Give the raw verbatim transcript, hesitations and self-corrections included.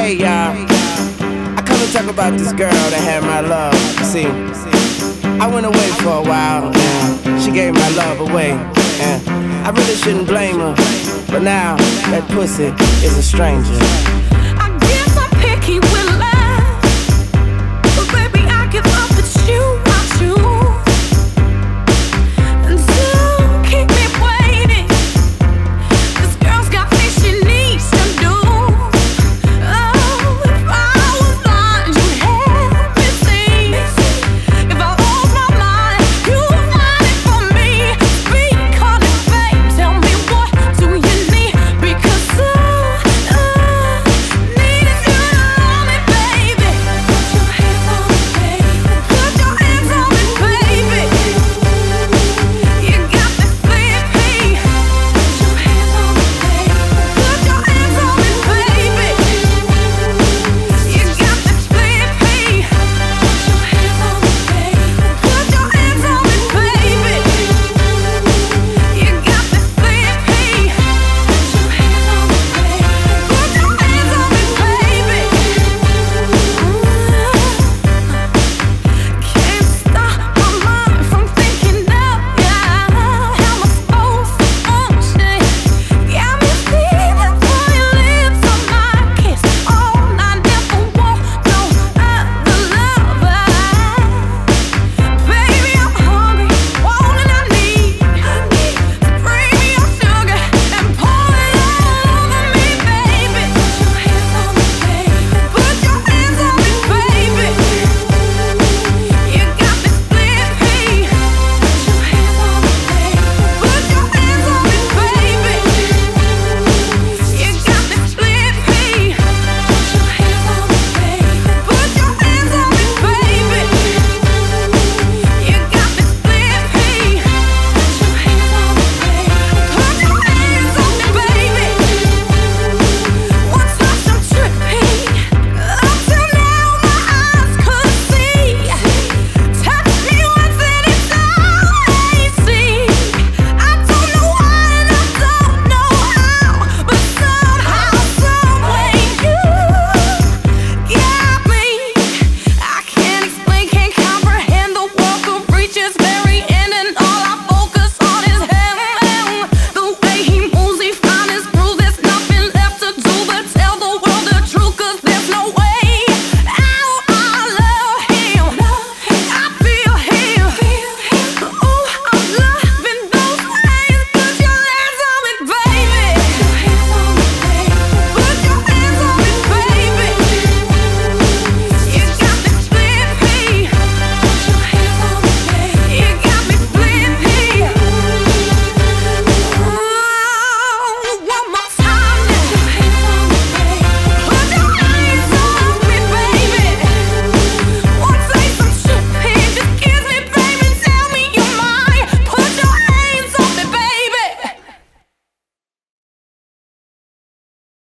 Hey y'all, I come to talk about this girl that had my love. See, I went away for a while and she gave my love away, and I really shouldn't blame her, but now that pussy is a stranger.